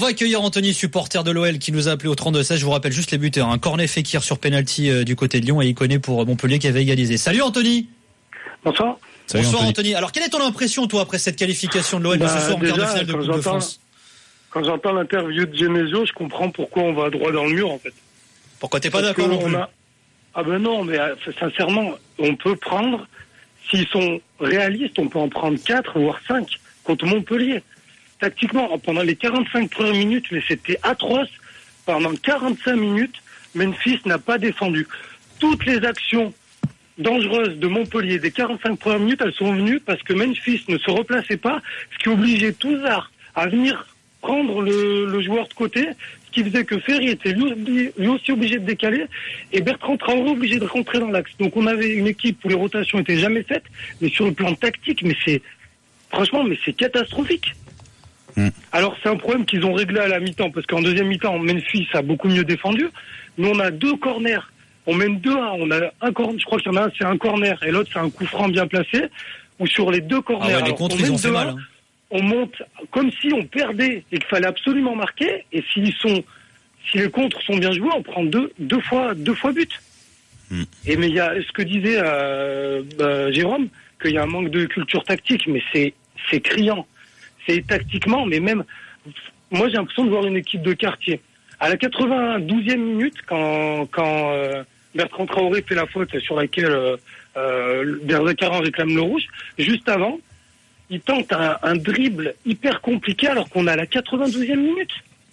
On va accueillir Anthony, supporter de l'OL, qui nous a appelé au 32-16. Je vous rappelle juste les buteurs. Un Cornet Fekir sur penalty du côté de Lyon et Iconé pour Montpellier qui avait égalisé. Salut Anthony. Bonsoir. Salut Bonsoir Anthony. Alors quelle est ton impression toi après cette qualification de l'OL de ce soir en quart de finale de Coupe de France? Quand j'entends l'interview de Genesio, je comprends pourquoi on va droit dans le mur en fait. Pourquoi t'es pas d'accord non plus? Ah ben non, mais sincèrement, on peut prendre, s'ils sont réalistes, on peut en prendre 4 voire 5 contre Montpellier. Tactiquement, pendant les 45 premières minutes, mais c'était atroce. Pendant 45 minutes, Memphis n'a pas défendu. Toutes les actions dangereuses de Montpellier des 45 premières minutes, elles sont venues parce que Memphis ne se replaçait pas, ce qui obligeait Touzard à venir prendre le joueur de côté, ce qui faisait que Ferry était lui aussi obligé de décaler et Bertrand Traoré obligé de rentrer dans l'axe. Donc on avait une équipe où les rotations étaient jamais faites, mais sur le plan tactique, franchement, c'est catastrophique. Alors c'est un problème qu'ils ont réglé à la mi-temps, parce qu'en deuxième mi-temps, Memphis a beaucoup mieux défendu. Nous on a 2 corners, on mène 2-1, on a un corner, je crois qu'il y en a un c'est un corner et l'autre c'est un coup franc bien placé, ou sur les 2 corners, les contres, ils ont fait mal, hein. On monte comme si on perdait et qu'il fallait absolument marquer, et si les contres sont bien joués, on prend deux fois but. Et mais il y a ce que disait Jérôme, qu'il y a un manque de culture tactique, mais c'est criant. C'est tactiquement, mais même, moi j'ai l'impression de voir une équipe de quartier. À la 92e minute, quand Bertrand Traoré fait la faute sur laquelle Berzakaran réclame le rouge, juste avant, il tente un dribble hyper compliqué alors qu'on a la 92e minute.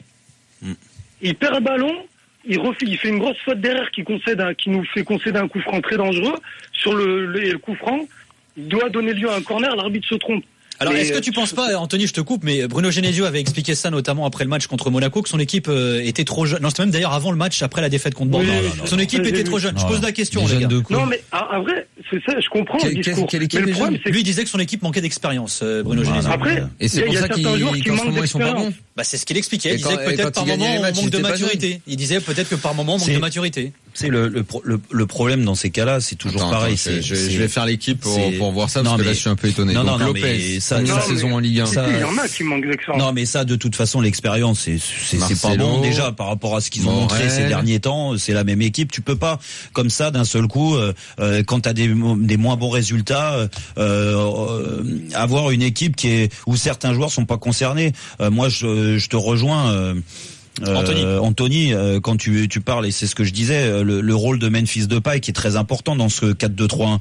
Il perd le ballon, il fait une grosse faute derrière qui nous fait concéder un coup franc très dangereux. Sur le coup franc, il doit donner lieu à un corner, l'arbitre se trompe. Alors, est-ce que tu penses pas, Anthony, je te coupe, mais Bruno Genesio avait expliqué ça notamment après le match contre Monaco, que son équipe était trop jeune. Non, c'était même d'ailleurs avant le match, après la défaite contre Bordeaux. Son équipe était trop jeune. Je pose la question, les gars. Non, mais en vrai, c'est ça, je comprends le discours. Mais le problème, c'est lui, il disait que son équipe manquait d'expérience, Bruno Genesio. Après, et c'est pour ça qu'ils manquent d'expérience. Bah, c'est ce qu'il expliquait. Il disait que peut-être par moment, on manque de maturité. Il disait peut-être que par moment, on manque de maturité. C'est le problème dans ces cas-là, c'est toujours pareil. Je vais faire l'équipe pour voir ça, parce que là, je suis un peu étonné. Non, Lopez, ça, saison en Ligue 1. Il y en a qui manquent d'expérience. Non, mais ça, de toute façon, l'expérience, c'est pas bon déjà par rapport à ce qu'ils ont montré ces derniers temps. C'est la même équipe. Tu peux pas, comme ça, d'un seul coup, quand t'as des moins bons résultats, avoir une équipe où certains joueurs sont pas concernés. Moi, je te rejoins. Anthony, quand tu parles, et c'est ce que je disais, le rôle de Memphis Depay qui est très important dans ce 4-2-3-1.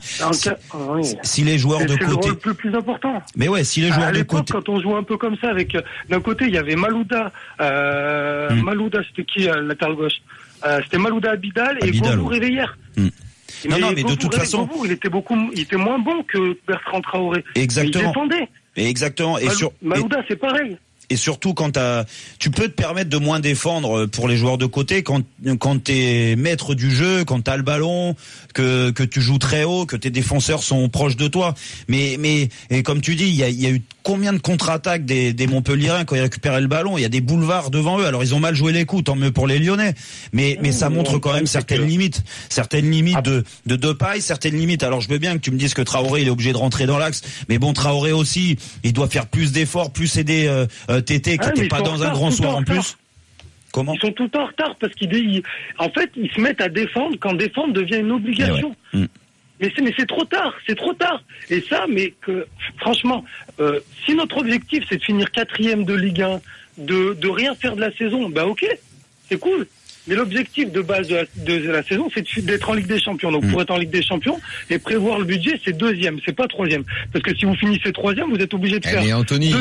Si les joueurs de côté, c'est le plus important. Mais ouais, si les joueurs de côté, quand on joue un peu comme ça, avec d'un côté il y avait Malouda, Malouda c'était qui latéral gauche, c'était Malouda Abidal et Govou Réveillère. Non, mais de toute façon, Govou, il était moins bon que Bertrand Traoré. Exactement. Mais il défendait. Exactement. Malouda, c'est pareil. Et surtout quand tu peux te permettre de moins défendre pour les joueurs de côté quand t'es maître du jeu, quand t'as le ballon, que tu joues très haut, que tes défenseurs sont proches de toi. Mais et comme tu dis, il y a eu combien de contre-attaques des Montpelliérains quand ils récupéraient le ballon? Il y a des boulevards devant eux. Alors ils ont mal joué les coups, tant mieux pour les Lyonnais. Mais ça montre quand même certaines limites de Depay, certaines limites. Alors je veux bien que tu me dises que Traoré il est obligé de rentrer dans l'axe, mais bon, Traoré aussi, il doit faire plus d'efforts, plus aider Tété qui n'était pas dans un grand soir en plus. Comment? Ils sont tout le temps en retard parce en fait, ils se mettent à défendre quand défendre devient une obligation. Mais c'est trop tard, Et ça, franchement, si notre objectif c'est de finir 4e de Ligue 1, de rien faire de la saison, ok, c'est cool. Mais l'objectif de base de la saison, c'est d'être en Ligue des Champions. Donc pour être en Ligue des Champions et prévoir le budget, c'est 2e, c'est pas 3e. Parce que si vous finissez 3e, vous êtes obligé de faire. Mais Anthony,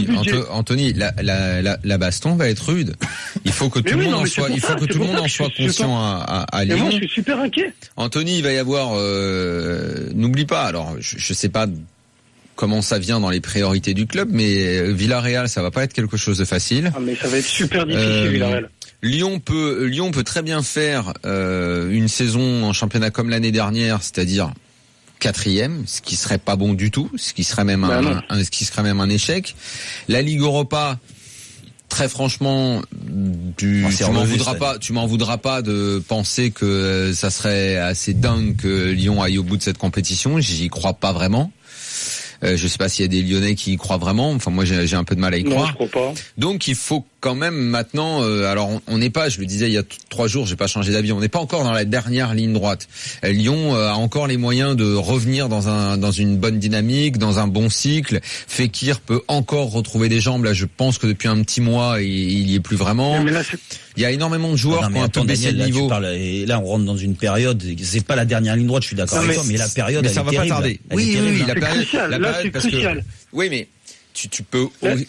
la baston va être rude. Il faut que tout le monde en soit conscient à Lyon. Moi, je suis super inquiet. Anthony, il va y avoir. N'oublie pas. Alors, je sais pas comment ça vient dans les priorités du club, mais Villarreal, ça va pas être quelque chose de facile. Mais ça va être super difficile, Villarreal. Lyon peut très bien faire une saison en championnat comme l'année dernière, c'est-à-dire 4e, ce qui serait pas bon du tout, ce qui serait même un échec. La Ligue Europa, très franchement, tu m'en voudras pas de penser que ça serait assez dingue que Lyon aille au bout de cette compétition. J'y crois pas vraiment. Je sais pas s'il y a des Lyonnais qui y croient vraiment. Enfin, moi, j'ai un peu de mal à y croire. Je crois pas. Donc, il faut quand même maintenant, alors on n'est pas, je le disais il y a 3 jours, j'ai pas changé d'avis, on n'est pas encore dans la dernière ligne droite. Lyon a encore les moyens de revenir dans une bonne dynamique, dans un bon cycle. Fekir peut encore retrouver des jambes. Là, je pense que depuis un petit mois, il y est plus vraiment. Mais là, il y a énormément de joueurs qui ont un peu baissé le niveau. Et là, on rentre dans une période, c'est pas la dernière ligne droite, je suis d'accord avec toi, mais la période, mais ça va pas tarder. Oui, la période parce que oui, mais tu peux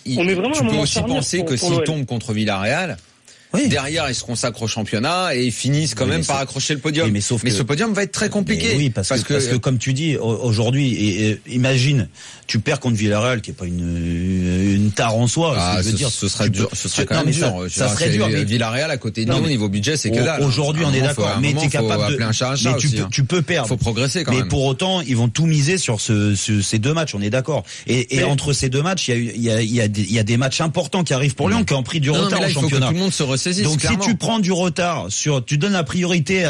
aussi penser que s'ils tombent contre Villarreal, derrière ils se consacrent au championnat et ils finissent quand même par accrocher le podium. Mais ce podium va être très compliqué. Oui, parce que comme tu dis, aujourd'hui, imagine, tu perds contre Villarreal, qui est pas une tare en soi. Ce serait quand même dur. Ça serait dur. Villarreal à côté de nous, au niveau budget, c'est que dalle. Aujourd'hui, on est d'accord. Mais t'es capable de appeler un chat un chat. Tu peux perdre. Faut progresser quand même. Mais pour autant, ils vont tout miser sur ces 2 matchs. On est d'accord. Et entre ces 2 matchs, il y a des matchs importants qui arrivent pour Lyon, qui ont pris du retard au championnat. Il faut que tout le monde se ressaisisse. Donc si tu prends du retard tu donnes la priorité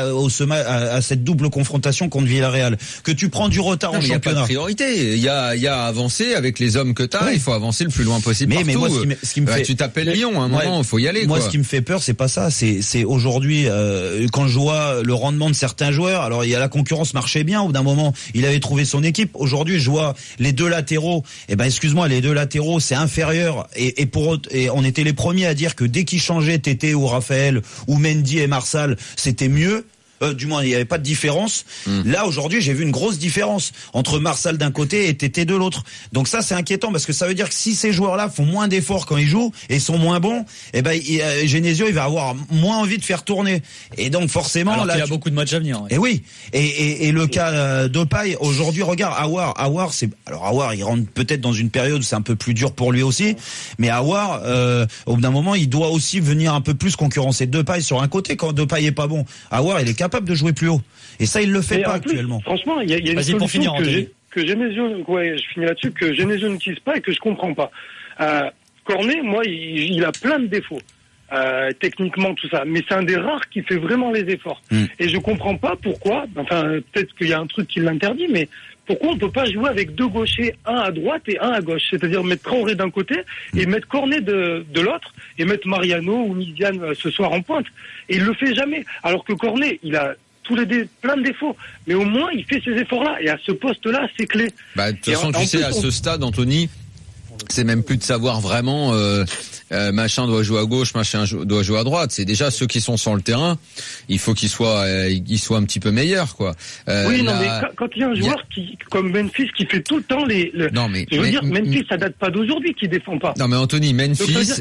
à cette double confrontation contre Villarreal, que tu prends du retard en championnat. Il n'y a pas de priorité. Il y a avancé avec les hommes que t'as. Il faut avancer le plus loin possible. Mais moi, ce qui me fait, tu t'appelles Lyon. À un moment, il faut y aller. Moi, ce qui me fait peur, c'est pas ça. C'est aujourd'hui quand je vois le rendement de certains joueurs. Alors il y a la concurrence marchait bien. Au bout d'un moment, il avait trouvé son équipe. Aujourd'hui, je vois les 2 latéraux. Excuse-moi, les 2 latéraux, c'est inférieur. Et on était les premiers à dire que dès qu'ils changeaient Tété ou Raphaël ou Mendy et Marsal, c'était mieux. Du moins, il n'y avait pas de différence. Là, aujourd'hui, j'ai vu une grosse différence entre Marsal d'un côté et Tété de l'autre. Donc ça, c'est inquiétant parce que ça veut dire que si ces joueurs-là font moins d'efforts quand ils jouent et sont moins bons, Genesio, il va avoir moins envie de faire tourner. Et donc forcément, alors il y a beaucoup de matchs à venir. Et oui. Et le cas d'Opaï, aujourd'hui, regarde, Aouar, il rentre peut-être dans une période où c'est un peu plus dur pour lui aussi. Mais Aouar, au bout d'un moment, il doit aussi venir un peu plus concurrencer Depay sur un côté quand Depay est pas bon. Aouar, il est capable de jouer plus haut. Et ça, il le fait pas actuellement. Franchement, il y a une solution que Genesio, je finis là-dessus, que Genesio n'utilise pas et que je comprends pas. Cornet, moi, il a plein de défauts. Techniquement, tout ça. Mais c'est un des rares qui fait vraiment les efforts. Et je comprends pas pourquoi, peut-être qu'il y a un truc qui l'interdit, mais pourquoi on peut pas jouer avec 2 gauchers, un à droite et un à gauche? C'est-à-dire mettre Traoré d'un côté et mettre Cornet de l'autre et mettre Mariano ou Niziane ce soir en pointe. Et il le fait jamais. Alors que Cornet, il a plein de défauts. Mais au moins, il fait ces efforts-là. Et à ce poste-là, c'est clé. De toute façon, tu sais, à ce stade, Anthony, c'est même plus de savoir vraiment machin doit jouer à gauche, machin doit jouer à droite. C'est déjà ceux qui sont sur le terrain. Il faut qu'ils soient un petit peu meilleurs, quoi. Mais quand il y a un joueur comme Memphis qui fait tout le temps Memphis, ça date pas d'aujourd'hui qu'il défend pas. Non, mais Anthony, Memphis,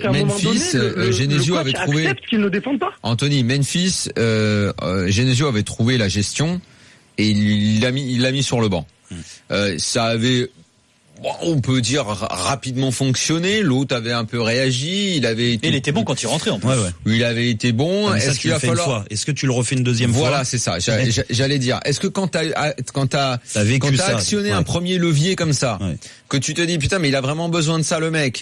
Genesio avait trouvé. Accepte qu'il ne défend pas. Anthony, Memphis, Genesio avait trouvé la gestion et il l'a mis sur le banc. Ça avait, on peut dire, rapidement fonctionné. L'autre avait un peu réagi. Il était bon quand il rentrait en plus. Il avait été bon. Est-ce qu'il va falloir? Est-ce que tu le refais une deuxième fois? Voilà, c'est ça. J'allais dire. Est-ce que quand t'as actionné un premier levier comme ça, que tu te dis putain mais il a vraiment besoin de ça le mec.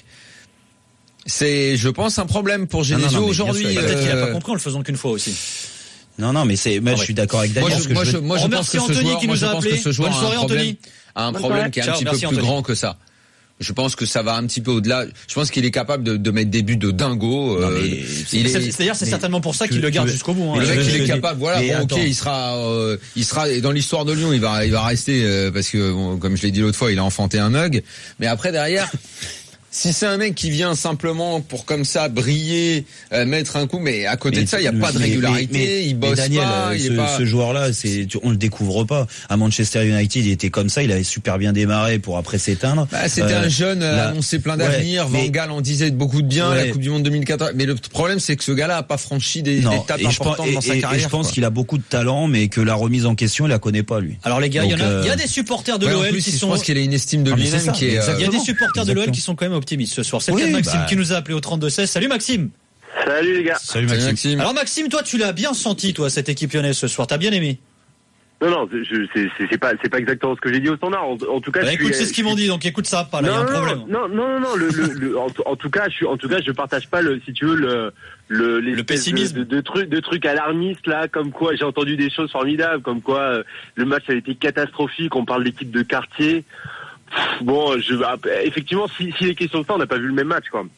C'est, je pense, un problème pour Genesio aujourd'hui. Peut-être qu'il a pas compris en le faisant qu'une fois aussi. Non, mais je suis d'accord avec Daniel. Moi, je pense que Anthony qui nous a appelé. Bonne soirée, Anthony. A un problème qui est un petit peu plus grand que ça. Je pense que ça va un petit peu au-delà. Je pense qu'il est capable de mettre des buts de dingo. C'est-à-dire, c'est certainement pour ça qu'il le garde jusqu'au bout. Le mec, il est capable. Voilà. Il sera dans l'histoire de Lyon. Il va rester parce que, comme je l'ai dit l'autre fois, il a enfanté un mug. Mais après, derrière. Si c'est un mec qui vient simplement pour comme ça briller, mettre un coup, mais à côté de ça, il n'y a pas de régularité, il bosse pas. Ce joueur-là, on le découvre pas. À Manchester United, il était comme ça, il avait super bien démarré pour après s'éteindre. C'était un jeune annoncé plein d'avenir. Van Gaal en disait beaucoup de bien. La Coupe du Monde 2014. Mais le problème, c'est que ce gars-là a pas franchi des étapes importantes dans sa carrière. Et je pense qu'il a beaucoup de talent, mais que la remise en question, il la connaît pas lui. Alors les gars, il y a des supporters de l'OL qui sont. Je pense qu'il a une estime de lui-même qui est. Il y a des supporters de l'OL qui sont quand même optimistes ce soir. C'est le cas de Maxime qui nous a appelé au 32-16. Salut Maxime. Salut les gars. Salut Maxime. Alors Maxime, toi tu l'as bien senti toi cette équipe lyonnaise ce soir, t'as bien aimé? Non, c'est pas exactement ce que j'ai dit au standard. En tout cas, écoute, c'est ce qu'ils m'ont dit, donc écoute ça, pas là, il y a un problème. Non. En tout cas, je partage pas si tu veux le pessimisme de trucs alarmistes là, comme quoi j'ai entendu des choses formidables, comme quoi le match a été catastrophique. On parle d'équipe de quartier. Bon, effectivement, si les questions de ça, on n'a pas vu le même match, quoi.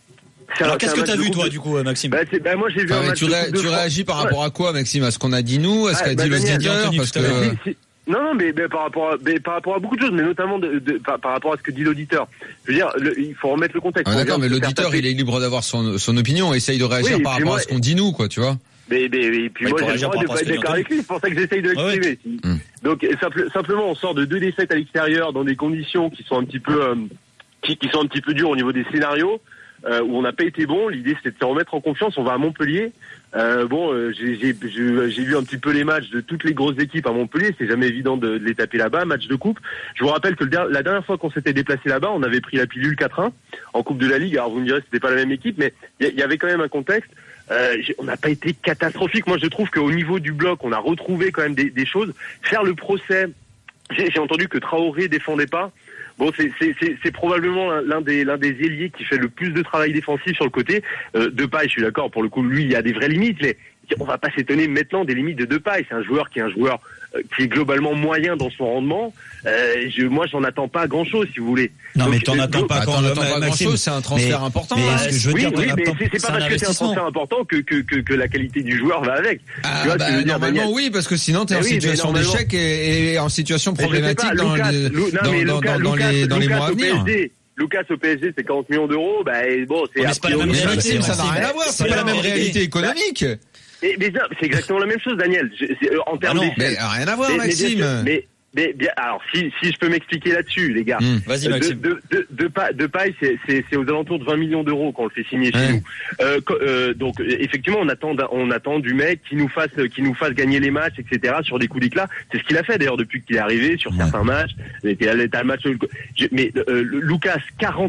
Alors qu'est-ce que t'as vu toi du coup, Maxime? Moi j'ai vu un match. Tu réagis par rapport à quoi, Maxime? À ce qu'on a dit nous, à ce qu'a dit le leader, parce que. Non, mais par rapport à beaucoup de choses, mais notamment par rapport à ce que dit l'auditeur. Je veux dire, il faut remettre le contexte. D'accord, mais l'auditeur, il est libre d'avoir son opinion. Essaye de réagir par rapport à ce qu'on dit nous, quoi, tu vois. Mais puis moi, j'ai le droit de pas être d'accord avec lui. C'est pour ça que j'essaye de l'exprimer. Donc, simplement, on sort de 2 défaites à l'extérieur dans des conditions qui sont un petit peu, qui sont un petit peu dures au niveau des scénarios, où on n'a pas été bon. L'idée, c'était de se remettre en confiance. On va à Montpellier. J'ai vu un petit peu les matchs de toutes les grosses équipes à Montpellier. C'est jamais évident de les taper là-bas. Match de coupe. Je vous rappelle que la dernière fois qu'on s'était déplacé là-bas, on avait pris la pilule 4-1 en Coupe de la Ligue. Alors vous me direz, c'était pas la même équipe, mais il y avait quand même un contexte. On n'a pas été catastrophique. Moi, je trouve qu'au niveau du bloc, on a retrouvé quand même des choses. Faire le procès. J'ai entendu que Traoré défendait pas. Bon, c'est probablement l'un des ailiers qui fait le plus de travail défensif sur le côté. Depay, je suis d'accord, pour le coup, lui, il y a des vraies limites, mais on va pas s'étonner maintenant des limites de Depay. C'est un joueur qui est globalement moyen dans son rendement. Moi, j'en attends pas grand-chose, si vous voulez. Non, donc, mais t'en attends pas grand-chose. C'est un transfert important. Mais c'est pas parce que c'est un transfert important que la qualité du joueur va avec. Normalement, oui, parce que sinon t'es en situation d'échec et en situation problématique dans les mois à venir. Lucas au PSG, c'est 40 millions d'euros. C'est pas la même réalité. Ça n'a rien à voir. C'est pas la même réalité économique. Mais c'est exactement la même chose, Daniel. En termes mais rien à voir, Maxime. Mais bien, alors si je peux m'expliquer là-dessus, les gars. Vas-y, Maxime. Depay, c'est aux alentours de 20 millions d'euros qu'on le fait signer chez nous. Donc effectivement, on attend du mec qui nous fasse gagner les matchs, etc. sur des coups d'éclat. C'est ce qu'il a fait d'ailleurs depuis qu'il est arrivé sur certains matchs. Mais Lucas,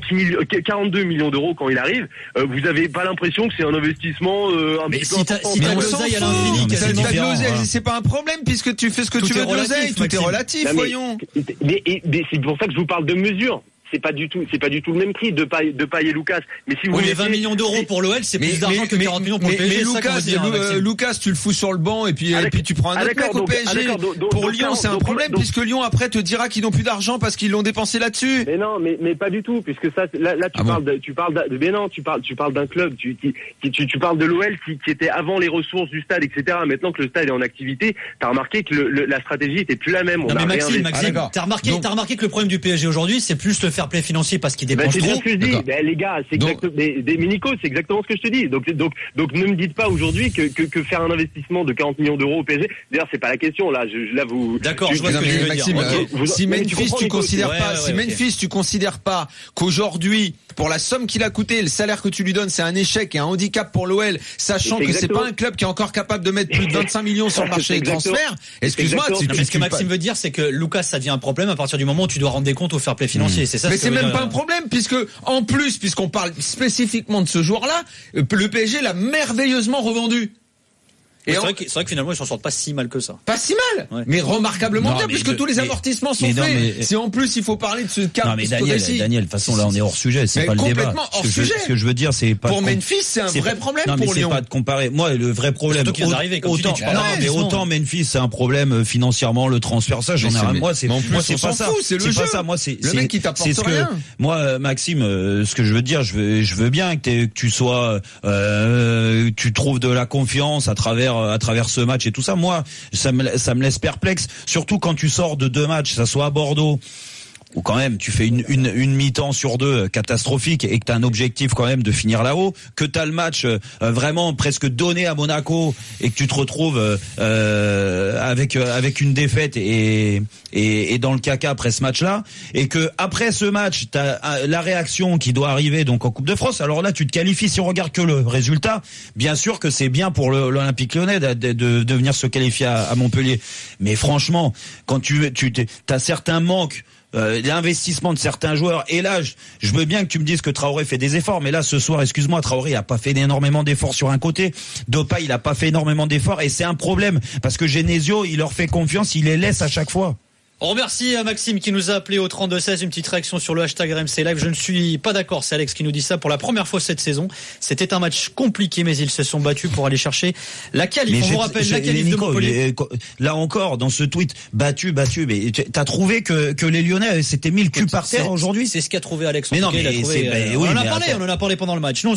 42 millions d'euros quand il arrive. Vous avez pas l'impression que c'est un investissement un petit peu important? Si t'as de l'oseille à l'infini, c'est pas un problème puisque tu fais ce que tu veux de l'oseille. Tout est relatif. Voyons. Mais c'est pour ça que je vous parle de mesure. C'est pas du tout le même prix de Depay et Lucas. Mais si vous 20 millions d'euros pour l'OL, c'est plus d'argent que 40 millions pour le PSG. Mais Lucas, tu le fous sur le banc et puis tu prends un autre mec au PSG. Pour Lyon, c'est un problème puisque Lyon après te dira qu'ils n'ont plus d'argent parce qu'ils l'ont dépensé là-dessus. Mais non, mais pas du tout, puisque ça, là tu parles d'un club, tu parles de l'OL qui était avant les ressources du stade, etc. Maintenant que le stade est en activité, t'as remarqué que la stratégie était plus la même. Non mais Maxime, t'as remarqué que le problème du PSG aujourd'hui, c'est plus le fair play financier parce qu'il dépense trop. C'est bien ce que je dis. Les gars, c'est exactement. Mais Nico, c'est exactement ce que je te dis. Donc ne me dites pas aujourd'hui que faire un investissement de 40 millions d'euros au PSG. D'ailleurs, c'est pas la question là. Vous. D'accord. Je vois ce que tu veux dire. Si Memphis, tu considères pas qu'aujourd'hui, pour la somme qu'il a coûté, le salaire que tu lui donnes, c'est un échec et un handicap pour l'OL, sachant que c'est pas un club qui est encore capable de mettre plus de 25 millions sur le marché des transferts. Excuse-moi. Ce que Maxime veut dire, c'est que Lucas, ça devient un problème à partir du moment où tu dois rendre des comptes au fair play financier. C'est ça. Mais c'est même pas un problème puisqu'on parle spécifiquement de ce joueur-là, le PSG l'a merveilleusement revendu. C'est vrai que finalement ils s'en sortent pas si mal que ça. Pas si mal, mais remarquablement bien puisque tous les amortissements sont faits. Si en plus il faut parler de ce cas. Non mais Daniel, de toute façon là on est hors sujet, c'est pas le débat. Complètement hors sujet. Ce que je veux dire, c'est pas pour Memphis, c'est un vrai problème pour Lyon. C'est pas de comparer. Moi, le vrai problème. Autant Memphis, c'est un problème financièrement, le transfert, ça j'en ai rien. Moi c'est pas ça. C'est pas ça. Moi c'est le mec qui t'apporte rien. Moi Maxime, ce que je veux dire, je veux bien que tu sois, tu trouves de la confiance à travers ce match et tout ça. Moi, ça me laisse perplexe, surtout quand tu sors de 2 matchs, ça soit à Bordeaux ou quand même tu fais une mi-temps sur 2 catastrophique et que tu as un objectif quand même de finir là-haut, que tu as le match vraiment presque donné à Monaco et que tu te retrouves avec une défaite et dans le caca après ce match-là, et que après ce match tu as la réaction qui doit arriver donc en Coupe de France. Alors là tu te qualifies, si on regarde que le résultat, bien sûr que c'est bien pour l'Olympique Lyonnais de venir se qualifier à Montpellier, mais franchement quand tu as certains manques, l'investissement de certains joueurs, et là je veux bien que tu me dises que Traoré fait des efforts, mais là ce soir, excuse-moi, Traoré a pas fait énormément d'efforts sur un côté, Depay il a pas fait énormément d'efforts, et c'est un problème parce que Genesio il leur fait confiance, il les laisse à chaque fois. On remercie Maxime qui nous a appelé au 32-16, une petite réaction sur le hashtag RMC Live. Je ne suis pas d'accord, c'est Alex qui nous dit ça pour la première fois cette saison. C'était un match compliqué, mais ils se sont battus pour aller chercher la qualif. On vous rappelle la qualif de Montpellier. Là encore, dans ce tweet, battu, mais t'as trouvé que les Lyonnais s'étaient mis le cul par terre aujourd'hui? C'est ce qu'a trouvé Alex. Mais non, mais on en a parlé pendant le match. Non,